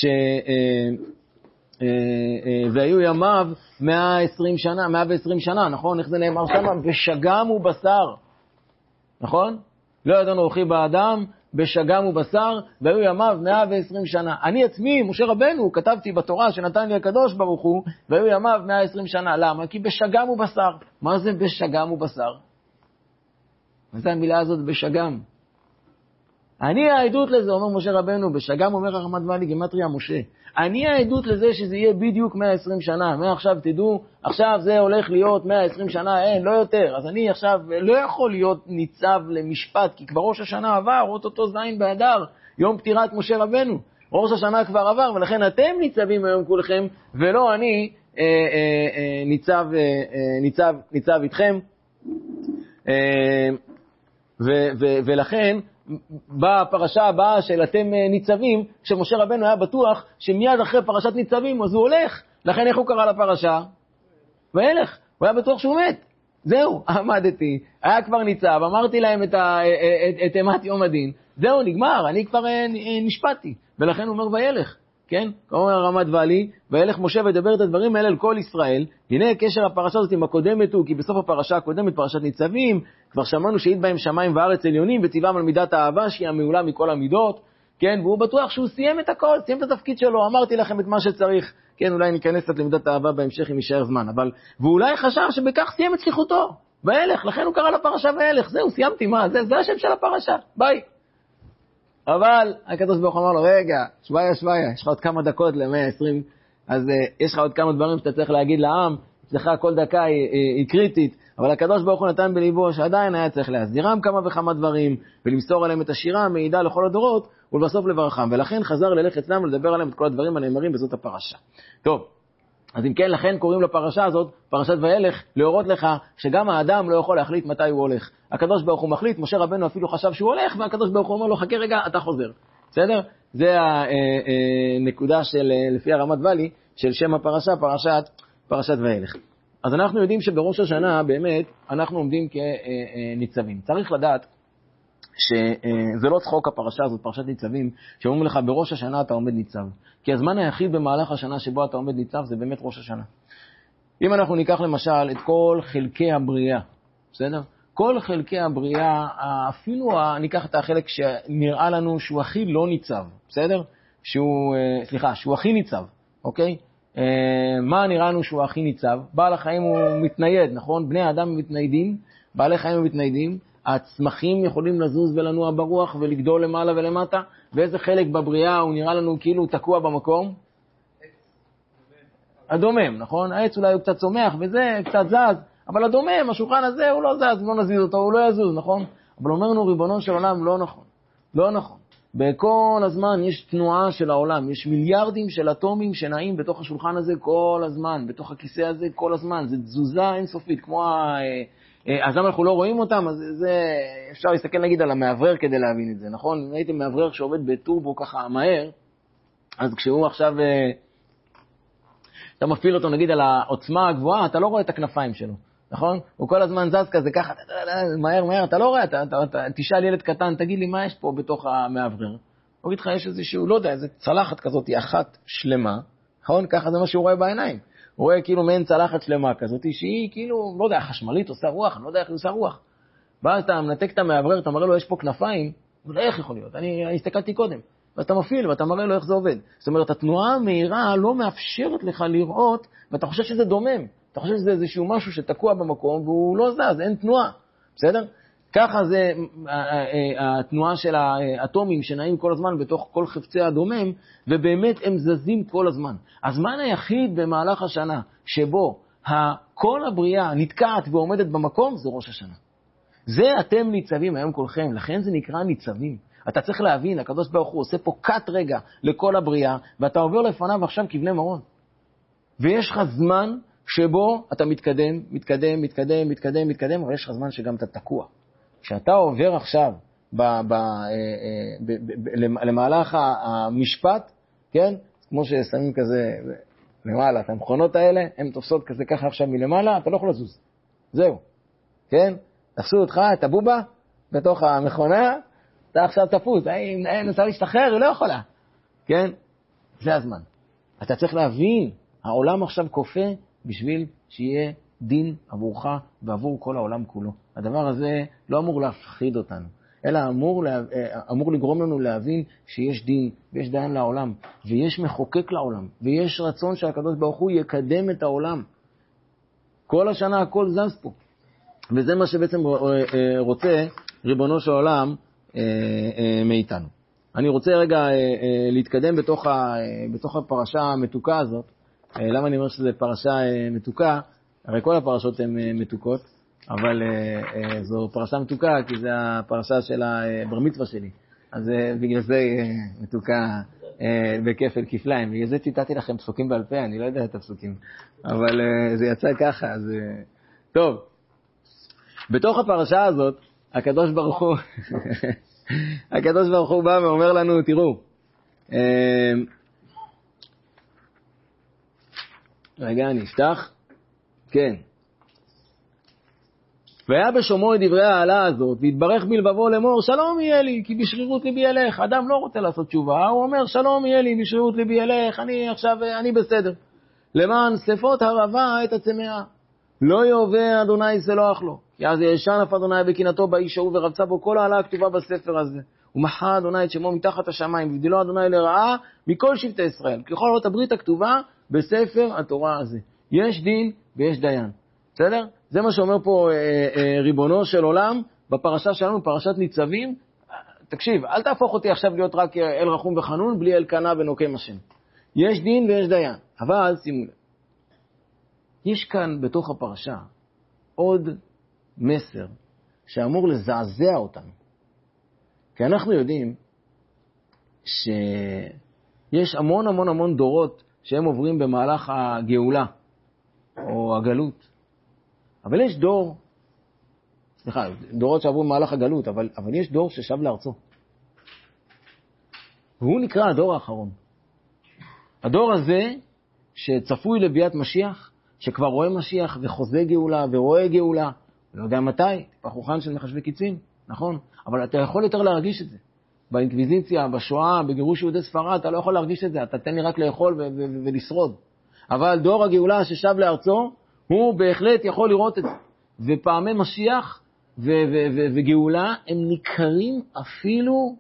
Speaker 1: והיו ימיו 120 שנה, נכון? איך זה נאמר שם? בשגם ובשר. נכון? לא ידענו אוכי באדם, בשגם ובשר, והיו ימיו 120 שנה. אני עצמי, משה רבנו, כתבתי בתורה שנתן לי הקדוש ברוך הוא, והיו ימיו 120 שנה. למה? כי בשגם ובשר. מה זה בשגם ובשר? מה זה המילה הזאת בשגם? אני העדות לזה, אומר משה רבנו, בשגם אומר הרמת ואלי גימטריה משה. אני העדות לזה שזה יהיה בדיוק 120 שנה. מעכשיו תדעו, עכשיו זה הולך להיות 120 שנה, אין, לא יותר. אז אני עכשיו לא יכול להיות ניצב למשפט, כי כבר ראש השנה עבר, אותו זין באדר, יום פטירת משה רבנו. ראש השנה כבר עבר, ולכן אתם ניצבים היום כולכם, ולא אני ניצב איתכם. ולכן, בפרשה הבאה של אתם ניצבים, שמשה רבנו היה בטוח שמיד אחרי פרשת ניצבים, אז הוא הולך. לכן איך הוא קרא לפרשה? וילך. הוא היה בטוח שהוא מת. זהו, עמדתי, היה כבר ניצב, אמרתי להם את אימת יום הדין. זהו, נגמר, אני כבר נשפטתי. ולכן הוא אומר וילך. כן? כמו אומר הרמת ואלי, וילך משה ודבר את הדברים האלה על כל ישראל. הנה קשר הפרשה הזאת עם הקודמת הוא, כי בסוף הפרשה הקודמת, פרשת ניצבים, כבר שמענו שהעיד בהם שמיים וארץ עליונים, וציווהם על מידת האהבה שהיא המעולה מכל המידות, כן? והוא בטוח שהוא סיים את הכל, סיים את התפקיד שלו, אמרתי לכם את מה שצריך. כן, אולי ניכנס קצת למידת האהבה בהמשך אם יישאר זמן, אבל ואולי חשב שבכך סיים את שליחותו. וילך, לכן הוא קרא לפרשה וילך. זהו, סיימתי, מה? זה השם של הפרשה. ביי. אבל הקדוש ברוך הוא אמר לו, רגע, שוויה, יש לך עוד כמה דקות ל-120, אז יש לך עוד כמה דברים שאתה צריך להגיד לעם, אצלך כל דקה היא קריטית, אבל הקדוש ברוך הוא נתן בליבו שעדיין היה צריך להסדירם כמה וכמה דברים, ולמסור עליהם את השירה, מעידה לכל הדורות, ולבסוף לברכם, ולכן חזר ללך אצלם ולדבר עליהם את כל הדברים הנאמרים בזאת הפרשה. טוב, אז אם כן, לכן קוראים לפרשה הזאת, פרשת וילך, להורות לך שגם האדם לא יכול להחליט מתי הוא הולך. הקדוש ברוך הוא מחליט, משה רבנו אפילו חשב שהוא הולך, והקדוש ברוך הוא אומר לו, חכה רגע, אתה חוזר. בסדר? זה הנקודה של, לפי הרמת ואלי, של שם הפרשה, פרשת וילך. אז אנחנו יודעים שבראש השנה, באמת, אנחנו עומדים כניצבים. צריך לדעת שזה לא צחוק הפרשה הזאת, פרשת ניצבים, שאומרים לך, בראש השנה אתה עומד ניצב. כי הזמן היחיד במהלך השנה שבו אתה עומד ניצב, זה באמת ראש השנה. אם אנחנו ניקח למשל את כל חלקי הבריאה, בסדר? כל חלקי הבריאה, אפילו ניקח את החלק שנראה לנו שהוא הכי לא ניצב, בסדר? שהוא הכי ניצב, אוקיי? מה נראה לנו שהוא הכי ניצב? בעל החיים הוא מתנייד, נכון? בני האדם מתניידים, בעלי חיים הם מתניידים, הצמחים יכולים לזוז ולנוע ברוח ולגדול למעלה ולמטה, ואיזה חלק בבריאה הוא נראה לנו כאילו תקוע במקום? הדומם, נכון? העץ אולי הוא קצת צומח וזה קצת זז, אבל הדומם, השולחן הזה הוא לא זז, לא נזיז אותו, הוא לא יזוז, נכון? אבל אומרנו ריבונו של עולם, לא נכון. לא נכון. בכל הזמן יש תנועה של העולם, יש מיליארדים של אטומים שנעים בתוך השולחן הזה כל הזמן, בתוך הכיסא הזה כל הזמן, זה תזוזה אינסופית, כמו אז למה אנחנו לא רואים אותם? אז זה אפשר להסתכל נגיד על המעברר כדי להבין את זה, נכון? אם הייתם מעברר שעובד בטורבו ככה מהר, אז כשהוא עכשיו, אתה מפעיל אותו נגיד על העוצמה הגבוהה, אתה לא רואה את הכנפיים שלו, נכון? הוא כל הזמן זז כזה ככה, מהר, אתה לא רואה, אתה תשאל ילד קטן, תגיד לי מה יש פה בתוך המעברר? הוא יגיד לך, יש איזשהו, לא יודע, איזו צלחת כזאת, אחת שלמה, נכון? ככה זה מה שהוא רואה בעיניים. הוא רואה כאילו מעין צלחת שלמה כזאת, שהיא כאילו, לא יודע, חשמלית עושה רוח, אני לא יודע איך היא עושה רוח. ואז אתה מנתק את המעברר, אתה מראה לו, יש פה כנפיים, אבל איך יכול להיות? אני הסתכלתי קודם. ואתה מפעיל, ואתה מראה לו איך זה עובד. זאת אומרת, התנועה המהירה לא מאפשרת לך לראות, ואתה חושב שזה דומם. אתה חושב שזה איזשהו משהו שתקוע במקום, והוא לא זז, אין תנועה. בסדר? ככה זה התנועה של האטומים שנעים כל הזמן בתוך כל חפצי הדומם, ובאמת הם זזים כל הזמן. הזמן היחיד במהלך השנה שבו כל הבריאה נתקעת ועומדת במקום, זה ראש השנה. זה אתם ניצבים היום כולכם, לכן זה נקרא ניצבים. אתה צריך להבין, הקדוש ברוך הוא עושה פה קט רגע לכל הבריאה, ואתה עובר לפניו עכשיו כבני מרון. ויש לך זמן שבו אתה מתקדם, אבל יש לך זמן שגם אתה תקוע. כשאתה עובר עכשיו למהלך המשפט, כן? כמו ששמים כזה למעלה, את המכונות האלה, הן תופסות כזה ככה עכשיו מלמעלה, אתה לא יכול לזוז. זהו. כן? תפסו אותך, את הבובה, בתוך המכונה, אתה עכשיו תפוס, נסה להשתחרר, היא לא יכולה. כן? זה הזמן. אתה צריך להבין, העולם עכשיו כופה בשביל שיהיה דין עבורך ועבור כל העולם כולו. הדבר הזה לא אמור להפחיד אותנו, אלא אמור לגרום לנו להבין שיש דין ויש דיין לעולם, ויש מחוקק לעולם, ויש רצון שהקדוש ברוך הוא יקדם את העולם. כל השנה הכל זז פה. וזה מה שבעצם רוצה ריבונו של עולם מאיתנו. אני רוצה רגע להתקדם בתוך הפרשה המתוקה הזאת. למה אני אומר שזה פרשה מתוקה? הרי כל הפרשות הן מתוקות, אבל זו פרשה מתוקה כי זה הפרשה של הבר מצווה שלי. אז בגלל זה מתוקה בכפל כפליים. בגלל זה ציטטתי לכם פסוקים בעל פה, אני לא יודע את הפסוקים. אבל זה יצא ככה, אז טוב. בתוך הפרשה הזאת, הקדוש ברוך הוא בא ואומר לנו, תראו, רגע, אני אפתח. כן. והיה בשומעו את דברי העלה הזאת, והתברך בלבבו לאמור, שלום יהיה לי, כי בשרירות ליבי ילך. אדם לא רוצה לעשות תשובה, הוא אומר, שלום יהיה לי, בשרירות ליבי ילך, אני בסדר. למען שפות הרבה את הצמאה. לא יהווה אדוני סלוח לו. כי אז ישן אף אדוני בקנאתו באיש ההוא ורבצה בו כל העלה הכתובה בספר הזה. ומחה אדוני את שמו מתחת השמיים, ובדילו אדוני לרעה מכל שבטי ישראל. ככל אות הברית הכתובה בספר התורה הזה. יש דין ויש דיין. בסדר? זה מה שאומר פה ריבונו של עולם בפרשה שלנו, פרשת ניצבים. תקשיב, אל תהפוך אותי עכשיו להיות רק אל רחום וחנון, בלי אל קנה ונוקם השם. יש דין ויש דיין. אבל שימו לב. יש כאן בתוך הפרשה עוד מסר שאמור לזעזע אותנו. כי אנחנו יודעים שיש המון דורות שהם עוברים במהלך הגאולה או הגלות. אבל יש דורות שעברו במהלך הגלות, אבל יש דור ששב לארצו. והוא נקרא הדור האחרון. הדור הזה שצפוי לביאת משיח, שכבר רואה משיח וחוזה גאולה ורואה גאולה, לא יודע מתי, פחוכן של מחשבי קיצין, נכון? אבל אתה יכול יותר להרגיש את זה. באינקוויזיציה, בשואה, בגירוש יהודי ספרד, אתה לא יכול להרגיש את זה, אתה תן לי רק לאכול ולשרוד. אבל דור הגאולה ששב לארצו, הוא בהחלט יכול לראות את זה. ופעמי משיח וגאולה הם ניכרים אפילו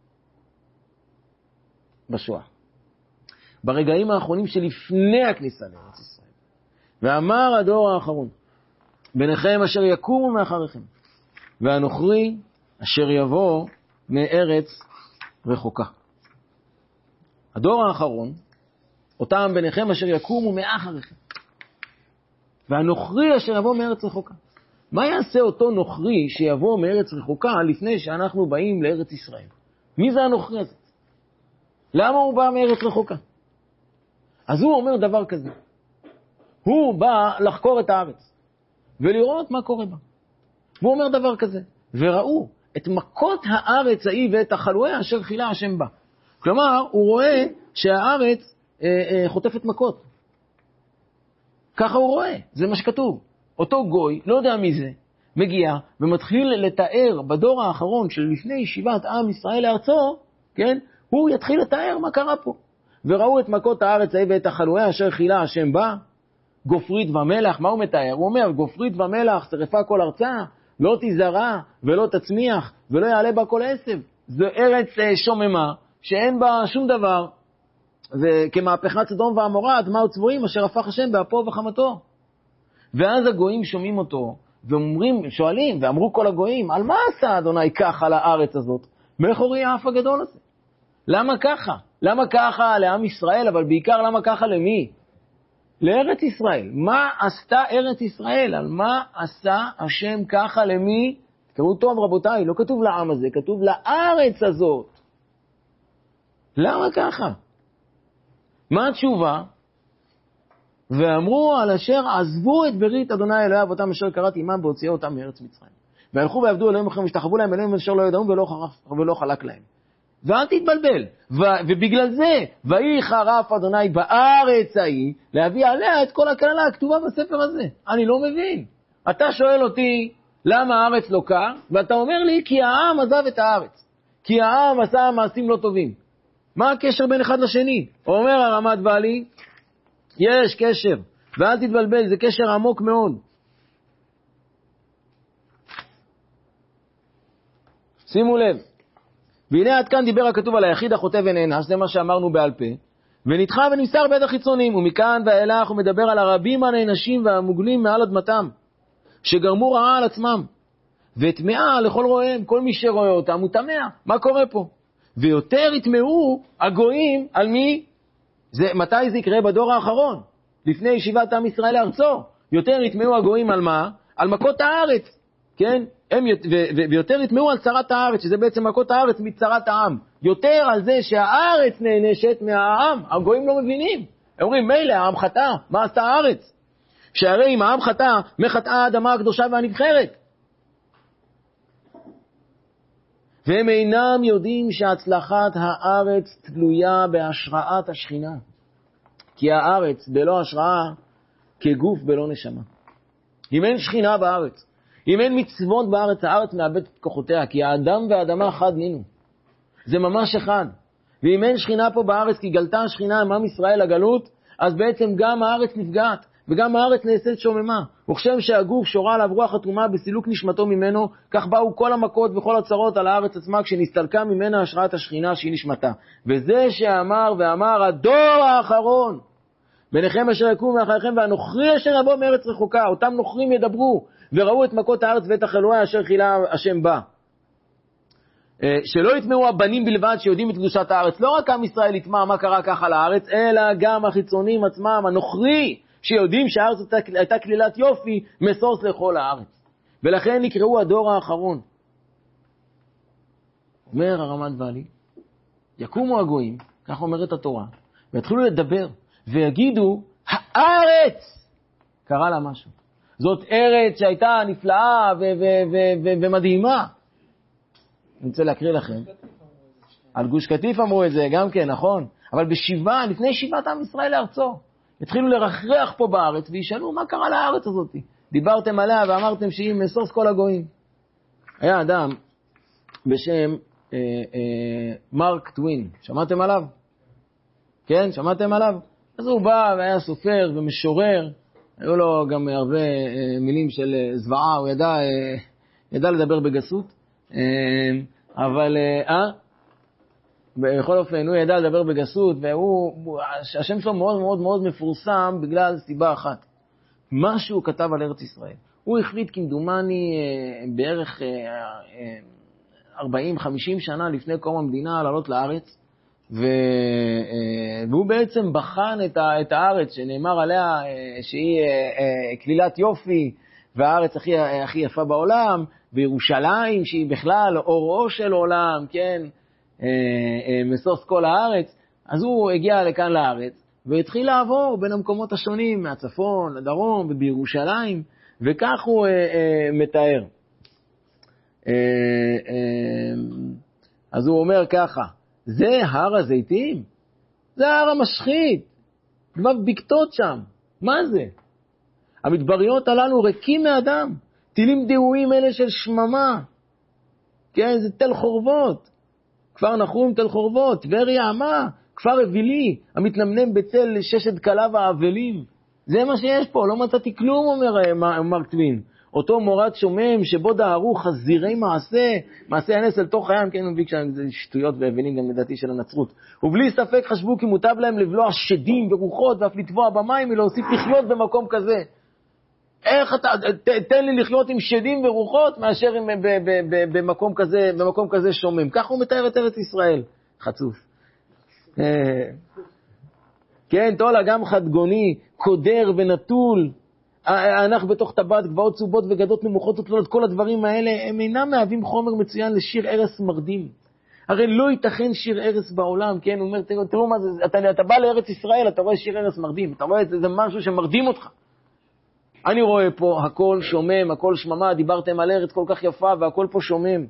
Speaker 1: בשואה. ברגעים האחרונים שלפני הכניסה לארץ ישראל. ואמר הדור האחרון, ביניכם אשר יקומו מאחריכם, והנוכרי אשר יבוא מארץ רחוקה. הדור האחרון, אותם ביניכם אשר יקומו מאחריכם, והנוכרי אשר יבוא מארץ רחוקה. מה יעשה אותו נוכרי שיבוא מארץ רחוקה לפני שאנחנו באים לארץ ישראל? מי זה הנוכרי הזה? למה הוא בא מארץ רחוקה? אז הוא אומר דבר כזה. הוא בא לחקור את הארץ ולראות מה קורה בה. והוא אומר דבר כזה. וראו את מכות הארץ ההיא ואת החלואיה אשר חילה השם בה. כלומר, הוא רואה שהארץ חוטפת מכות. ככה הוא רואה, זה מה שכתוב. אותו גוי, לא יודע מי זה, מגיע ומתחיל לתאר בדור האחרון של לפני שיבת עם ישראל לארצו, כן? הוא יתחיל לתאר מה קרה פה. וראו את מכות הארץ ההיא ואת החלואיה אשר חילה השם בה, גופרית ומלח. מה הוא מתאר? הוא אומר, גופרית ומלח שרפה כל ארצה, לא תזרע ולא תצמיח ולא יעלה בה כל עשב. זו ארץ שוממה שאין בה שום דבר, וכמהפכת סדום ועמורה, אדמה וצבועים אשר הפך השם באפו ובחמתו. ואז הגויים שומעים אותו ואומרים, שואלים, ואמרו כל הגויים, על מה עשה אדוני ככה לארץ הזאת? מאחורי האף הגדול הזה. למה ככה? למה ככה לעם ישראל, אבל בעיקר למה ככה למי? לארץ ישראל. מה עשתה ארץ ישראל? על מה עשה השם ככה למי? תקראו טוב רבותיי, לא כתוב לעם הזה, כתוב לארץ הזאת. למה ככה? מה התשובה? ואמרו על אשר עזבו את ברית אדוני אלוהי אבותם אשר קראתי עמם בהוציאו אותם מארץ מצרים. והלכו ועבדו אלוהים אחרים ושתחוו להם אלוהים אשר לא ידעו ולא חלק להם. ואל תתבלבל. ובגלל זה, ויהי חרף אדוני בארץ ההיא, להביא עליה את כל הכללה הכתובה בספר הזה. אני לא מבין. אתה שואל אותי, למה הארץ לא קר? ואתה אומר לי, כי העם עזב את הארץ. כי העם עשה מעשים לא טובים. מה הקשר בין אחד לשני? אומר הרמת בעלי, יש קשר. ואל תתבלבל, זה קשר עמוק מאוד. שימו לב. והנה עד כאן דיבר הכתוב על היחיד החוטא ונענש, זה מה שאמרנו בעל פה, ונדחה ונמסר בית החיצונים, ומכאן ואילך הוא מדבר על הרבים הנענשים והמוגלים מעל אדמתם, שגרמו רעה על עצמם, וטמאה לכל רואיהם, כל מי שרואה אותם הוא טמא. מה קורה פה? ויותר יטמאו הגויים על מי? מתי זה יקרה? בדור האחרון, לפני ישיבת עם ישראל לארצו. יותר יטמאו הגויים על מה? על מכות הארץ, כן? ויותר יטמאו על צרת הארץ, שזה בעצם מכות הארץ מצרת העם. יותר על זה שהארץ נענשת מהעם. הגויים לא מבינים. הם אומרים, מילא, העם חטא, מה עשתה הארץ? שהרי אם העם חטא, מחטאה האדמה הקדושה והנבחרת. והם אינם יודעים שהצלחת הארץ תלויה בהשראת השכינה. כי הארץ בלא השראה כגוף בלא נשמה. אם אין שכינה בארץ, אם אין מצוות בארץ, הארץ מאבדת את כוחותיה, כי האדם והאדמה אחד נינו. זה ממש אחד. ואם אין שכינה פה בארץ, כי גלתה השכינה עם עם ישראל לגלות, אז בעצם גם הארץ נפגעת, וגם הארץ נעשית שוממה. וכשם שהגוף שורה עליו רוח אטומה בסילוק נשמתו ממנו, כך באו כל המכות וכל הצרות על הארץ עצמה, כשנסתלקה ממנה השראת השכינה שהיא נשמתה. וזה שאמר ואמר הדור האחרון, ביניכם אשר יקום מאחריכם והנוכרי אשר יבוא מארץ רחוקה, אותם נוכרים ידברו וראו את מכות הארץ ואת החילוה אשר חילה השם בה. שלא יטמאו הבנים בלבד שיודעים את קדושת הארץ, לא רק עם ישראל יטמע מה קרה ככה לארץ, אלא גם החיצונים עצמם, הנוכרי, שיודעים שהארץ הייתה כלילת יופי, מסוס לכל הארץ. ולכן נקראו הדור האחרון. אומר הרמת בעלי, יקומו הגויים, כך אומרת התורה, ויתחילו לדבר, ויגידו, הארץ קרה לה משהו. זאת ארץ שהייתה נפלאה ומדהימה. אני רוצה להקריא לכם. על גוש קטיף אמרו את זה, גם כן, נכון. אבל בשבעה, לפני שיבת עם ישראל לארצו, התחילו לרחרח פה בארץ, וישאלו מה קרה לארץ הזאת. דיברתם עליה ואמרתם שהיא מסוס כל הגויים. היה אדם בשם מרק טווין. שמעתם עליו? כן, שמעתם עליו? אז הוא בא והיה סופר ומשורר. היו לו גם הרבה מילים של זוועה, הוא ידע לדבר בגסות. אבל, בכל אופן, הוא ידע לדבר בגסות, השם שלו מאוד מאוד מאוד מפורסם בגלל סיבה אחת. מה שהוא כתב על ארץ ישראל. הוא החליט כמדומני בערך 40-50 שנה לפני קום המדינה לעלות לארץ, והוא בעצם בחן את הארץ שנאמר עליה שהיא כלילת יופי, והארץ הכי יפה בעולם, וירושלים שהיא בכלל אורו של עולם, כן, מסוס כל הארץ. אז הוא הגיע לכאן לארץ, והתחיל לעבור בין המקומות השונים, מהצפון לדרום ובירושלים, וכך הוא מתאר. אז הוא אומר ככה, זה הר הזיתים? זה הר המשחית. כבר בקתות שם. מה זה? המדבריות הללו ריקים מאדם. טילים דהויים אלה של שממה. כן, זה תל חורבות. כפר נחום תל חורבות. טבריה עמה. כפר אווילי. המתנמנם בצל ששת כליו האבלים. זה מה שיש פה. לא מצאתי כלום, אומר מרק טווין. אותו מורד שומם שבו דהרו חזירי מעשה הנס אל תוך הים, כן, מביא כשהם זה שטויות והבלים גם לדעתי של הנצרות. ובלי ספק חשבו כי מוטב להם לבלוע שדים ורוחות ואף לטבוע במים ולהוסיף לחיות במקום כזה. איך תן לי לחיות עם שדים ורוחות מאשר במקום כזה שומם. כך הוא מתאר את ארץ ישראל. חצוף. כן, תולה גם חדגוני, קודר ונטול, אנחנו בתוך טבעת, גבעות צהובות וגדות נמוכות ותלונות, כל הדברים האלה, הם אינם מהווים חומר מצוין לשיר ערש מרדים. הרי לא ייתכן שיר ערש בעולם, כן? הוא אומר, תראו מה זה, אתה בא לארץ ישראל, אתה רואה שיר ערש מרדים, אתה רואה זה משהו שמרדים אותך. אני רואה פה הכל שומם, הכל שממה, דיברתם על ארץ כל כך יפה והכל פה שומם.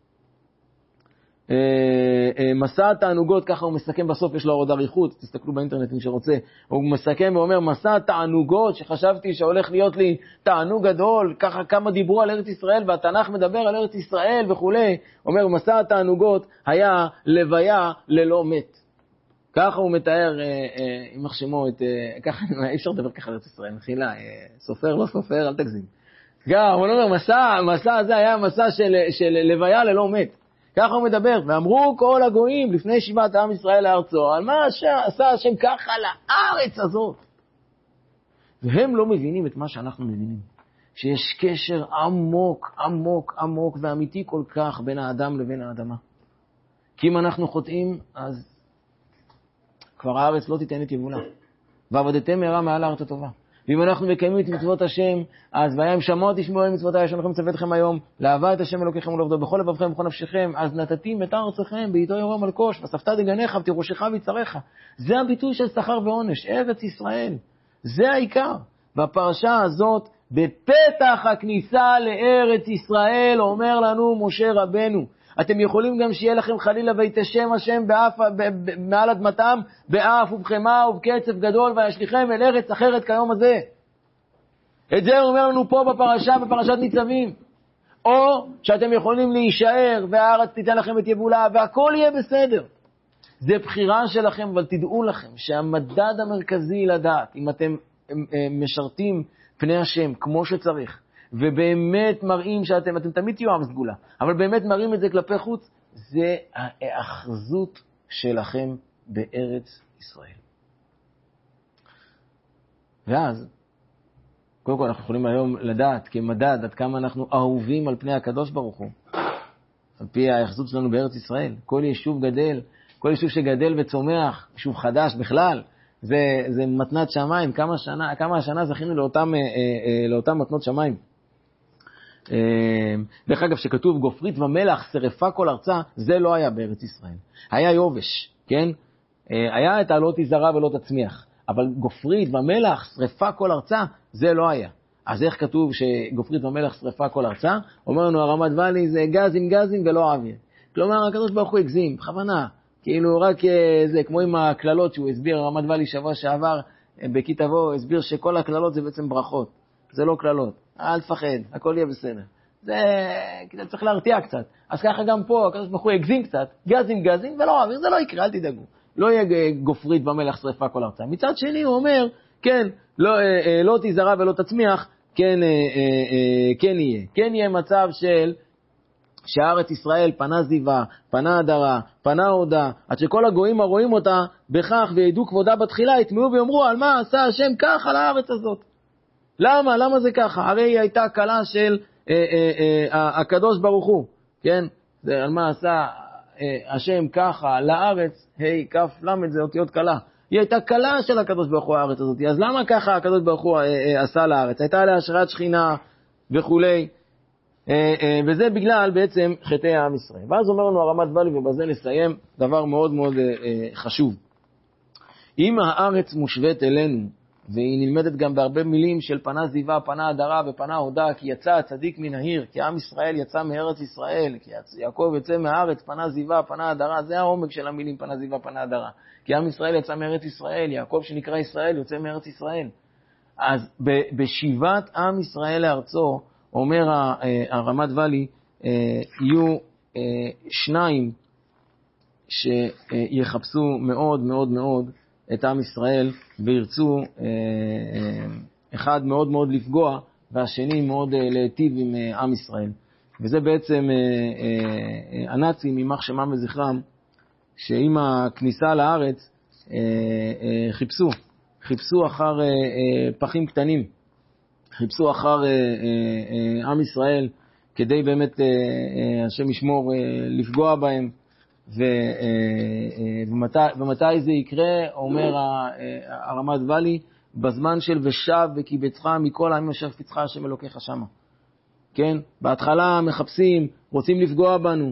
Speaker 1: מסע התענוגות, ככה הוא מסכם בסוף, יש לו עוד אריכות, תסתכלו באינטרנט אם שרוצה, הוא מסכם ואומר, מסע התענוגות שחשבתי שהולך להיות לי תענוג גדול, ככה כמה דיברו על ארץ ישראל והתנ"ך מדבר על ארץ ישראל וכולי, אומר מסע התענוגות היה לוויה ללא מת. ככה הוא מתאר, עם מחשמו, ככה אי אפשר לדבר ככה על ארץ ישראל, מחילה, סופר לא סופר, אל תגזים. גם, הוא אומר, מסע הזה היה מסע של לוויה ללא מת. ככה הוא מדבר, ואמרו כל הגויים לפני שיבת עם ישראל לארצו, על מה עשה השם ככה לארץ הזאת. והם לא מבינים את מה שאנחנו מבינים, שיש קשר עמוק, עמוק, עמוק ואמיתי כל כך בין האדם לבין האדמה. כי אם אנחנו חוטאים, אז כבר הארץ לא תיתן את יבולה. ועבדתם מהרה מעל הארץ הטובה. ואם אנחנו מקיימים את מצוות השם, אז והיה אם שמעו תשמעו את מצוות השם, אנחנו מצווה אתכם היום, לאהבה את השם אלוקיכם ולעבדו בכל לבבכם ובכל נפשכם, אז נתתים את ארצכם בעיתו יורם מלקוש, וספת דגניך ותירושך ויצריך. זה הביטוי של שכר ועונש, ארץ ישראל. זה העיקר. בפרשה הזאת, בפתח הכניסה לארץ ישראל, אומר לנו משה רבנו, אתם יכולים גם שיהיה לכם חלילה ויתשם השם מעל אדמתם, באף ובחמה ובקצף גדול, וישליכם אל ארץ אחרת כיום הזה. את זה הוא אומר לנו פה בפרשת ניצבים. או שאתם יכולים להישאר, והארץ תיתן לכם את יבולה, והכל יהיה בסדר. זה בחירה שלכם, אבל תדעו לכם שהמדד המרכזי לדעת, אם אתם משרתים פני השם כמו שצריך, ובאמת מראים שאתם תמיד תהיו עם סגולה, אבל באמת מראים את זה כלפי חוץ, זה האחזות שלכם בארץ ישראל. ואז, קודם כל אנחנו יכולים היום לדעת כמדד עד כמה אנחנו אהובים על פני הקדוש ברוך הוא, על פי האחזות שלנו בארץ ישראל. כל יישוב גדל, כל יישוב שגדל וצומח, יישוב חדש בכלל, זה מתנת שמיים. כמה השנה זכינו לאותם מתנות שמיים. דרך אגב, שכתוב גופרית ומלח שרפה כל ארצה, זה לא היה בארץ ישראל. היה יובש, כן? היה את הלא תזרע ולא תצמיח. אבל גופרית ומלח שרפה כל ארצה, זה לא היה. אז איך כתוב שגופרית ומלח שרפה כל ארצה? אומר לנו הרמת ואלי זה גזים ולא אוויר. כלומר, הקדוש ברוך הוא הגזים, בכוונה. כאילו רק זה, כמו עם הכללות שהוא הסביר, הרמת ואלי שבוע שעבר, בכיתה בו, הסביר שכל הכללות זה בעצם ברכות. זה לא כללות. אל תפחד, הכל יהיה בסדר. זה, צריך להרתיע קצת. אז ככה גם פה, הקדוש ברוך הוא הגזים קצת, גזים ולא אוויר, זה לא יקרה, אל תדאגו. לא יהיה גופרית ומלח שרפה כל ארצה. מצד שני הוא אומר, כן, לא תזרע ולא תצמיח, כן יהיה. כן יהיה מצב של שהארץ ישראל פנה זיווה, פנה הדרה, פנה הודה, עד שכל הגויים הרואים אותה בכך וידעו כבודה בתחילה, יתמעו ויאמרו על מה עשה השם ככה לארץ הזאת. למה זה ככה? הרי היא הייתה קלה של הקדוש ברוך הוא, כן? זה על מה עשה השם ככה לארץ, ה' כף למד זה אותיות קלה. היא הייתה קלה של הקדוש ברוך הוא הארץ הזאת. אז למה ככה הקדוש ברוך הוא עשה לארץ? הייתה עליה השראת שכינה וכולי. וזה בגלל בעצם חטאי העם ישראל. ואז אומר לנו הרמת ואלי, ובזה נסיים, דבר מאוד מאוד חשוב. אם הארץ מושווית אלינו, והיא נלמדת גם בהרבה מילים של פנה זיווה, פנה הדרה ופנה הודה, כי יצא הצדיק מן העיר, כי עם ישראל יצא מארץ ישראל, כי יעקב יצא מהארץ, פנה זיווה, פנה הדרה, זה העומק של המילים פנה זיווה, פנה הדרה. כי עם ישראל יצא מארץ ישראל, יעקב שנקרא ישראל יוצא מארץ ישראל. אז בשיבת עם ישראל לארצו, אומר הרמת ואלי, יהיו שניים שיחפשו מאוד מאוד מאוד את עם ישראל וירצו אחד מאוד מאוד לפגוע והשני מאוד להיטיב עם עם ישראל. וזה בעצם הנאצים, יימח שמם וזכרם, שעם הכניסה לארץ חיפשו אחר פחים קטנים, חיפשו אחר עם ישראל, כדי באמת השם ישמור לפגוע בהם. ומתי זה יקרה? אומר הרמת ואלי, בזמן של ושב וקיבצך מכל העמים אשר קבצך השם אלוקיך שמה. כן? בהתחלה מחפשים, רוצים לפגוע בנו,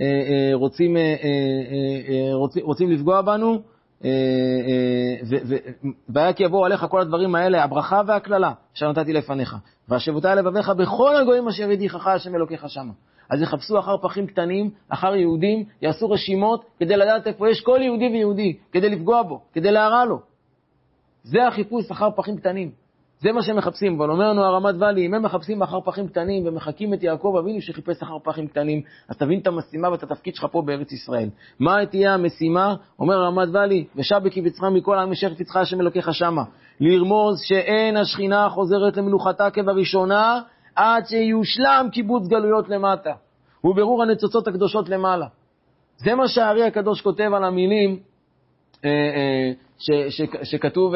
Speaker 1: רוצים לפגוע בנו, והיה כי יבואו עליך כל הדברים האלה, הברכה והכללה שנתתי לפניך, והשבותי לבביך בכל הגויים אשר ידיחך השם אלוקיך שמה. אז יחפשו אחר פחים קטנים, אחר יהודים, יעשו רשימות כדי לדעת איפה יש כל יהודי ויהודי, כדי לפגוע בו, כדי להרע לו. זה החיפוש אחר פחים קטנים. זה מה שהם מחפשים. אבל אומר לנו הרמת ואלי, אם הם מחפשים אחר פחים קטנים ומחכים את יעקב אבינו שחיפש אחר פחים קטנים, אז תבין את המשימה ואת התפקיד שלך פה בארץ ישראל. מה תהיה המשימה? אומר הרמת ואלי, ושב בקיבצך מכל העם אשר קבצך השם אלוקיך שמה. לרמוז שאין השכינה חוזרת למלוכתה כבראשונה, עד שיושלם קיבוץ גלויות למטה, וברור הניצוצות הקדושות למעלה. זה מה שהארי הקדוש כותב על המילים שכתוב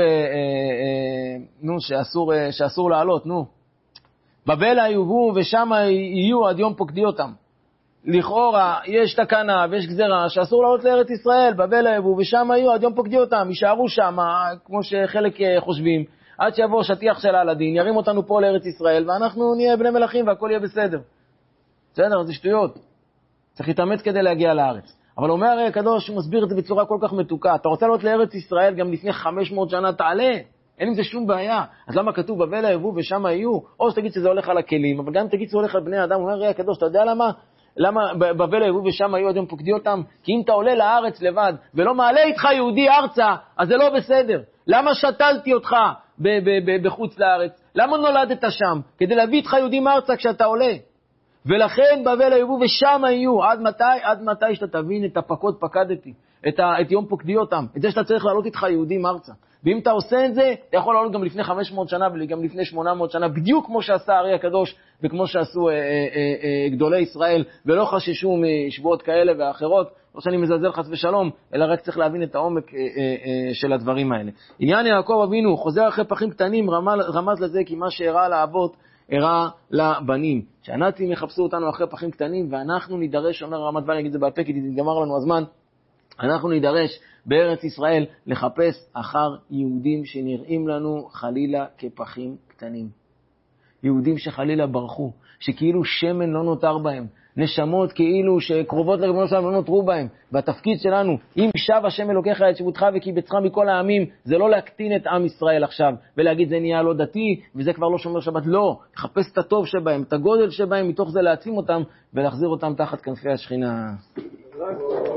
Speaker 1: שאסור לעלות, בבל היובו ושם יהיו עד יום פוקדי אותם. לכאורה יש תקנה ויש גזרה שאסור לעלות לארץ ישראל, בבל היובו ושם יהיו עד יום פוקדי אותם, יישארו שם כמו שחלק חושבים, עד שיבוא שטיח של הלדין, ירים אותנו פה לארץ ישראל, ואנחנו נהיה בני מלכים והכל יהיה בסדר. בסדר, זה שטויות. צריך להתאמץ כדי להגיע לארץ. אבל אומר הרי הקדוש, הוא מסביר את זה בצורה כל כך מתוקה. אתה רוצה לעלות לארץ ישראל גם לפני 500 שנה, תעלה. אין עם זה שום בעיה. אז למה כתוב בבל היבוא ושם יהיו? או שתגיד שזה הולך על הכלים, אבל גם תגיד שזה הולך על בני אדם. אומר הרי הקדוש, אתה יודע למה בבל היבוא ושם יהיו עד יום פוקדי אותם? כי אם אתה עולה לארץ לבד ולא מעלה איתך יהודי ארצה, אז זה לא בסדר. למה שתלתי אותך בחוץ לארץ? למה נולדת שם? כדי להביא איתך יהודים ארצה כשאתה עולה. ולכן בבל היבוא ושם יהיו. עד מתי שאתה תבין את הפקוד פקדתי, את יום פוקדי אותם, את זה שאתה צריך לעלות איתך יהודים ארצה. ואם אתה עושה את זה, אתה יכול לעלות גם לפני 500 שנה וגם לפני 800 שנה, בדיוק כמו שעשה הארי הקדוש וכמו שעשו גדולי ישראל, ולא חששו משבועות כאלה ואחרות. לא שאני מזלזל חס ושלום, אלא רק צריך להבין את העומק של הדברים האלה. עניין יעקב אבינו חוזר אחרי פחים קטנים, רמז לזה כי מה שהראה לאבות הראה לבנים. שהנאצים יחפשו אותנו אחרי פחים קטנים, ואנחנו נידרש, אומר רמת ואלי, נגיד זה בעל פה כי נגמר לנו הזמן, אנחנו נידרש בארץ ישראל לחפש אחר יהודים שנראים לנו חלילה כפחים קטנים. יהודים שחלילה ברחו, שכאילו שמן לא נותר בהם, נשמות כאילו שקרובות לריבונו שלנו לא נותרו בהם. והתפקיד שלנו, אם שב השם אלוקיך את שבותך וקיבצך מכל העמים, זה לא להקטין את עם ישראל עכשיו ולהגיד זה נהיה לא דתי וזה כבר לא שומר שבת. לא, לחפש את הטוב שבהם, את הגודל שבהם, מתוך זה להעצים אותם ולהחזיר אותם תחת כנפי השכינה.